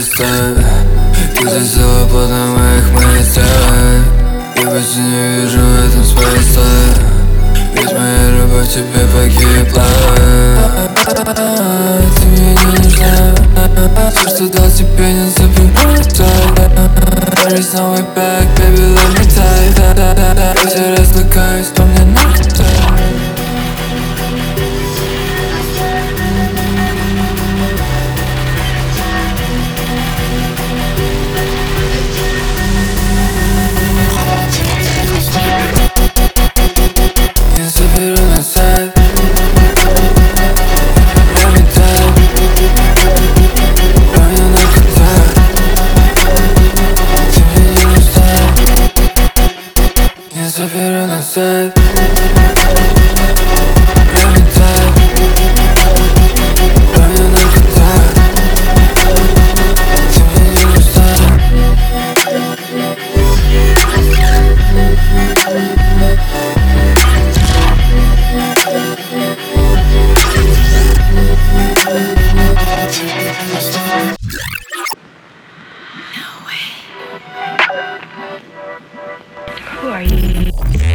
представь, ты засела плотно в моих мыслях. Я больше не вижу в этом смысла, ведь моя любовь тебе погибла. Ты мне не нужна, все, что дал тебе, не забывай. Paris, now we back, baby, let me tie. Я все разлагаюсь, но мне надо. Я заберу назад. Let me die. Помню навсегда. Ты мне не нужна. Я заберу назад. Let me die. Помню навсегда. Ты мне не нужна. Who are you?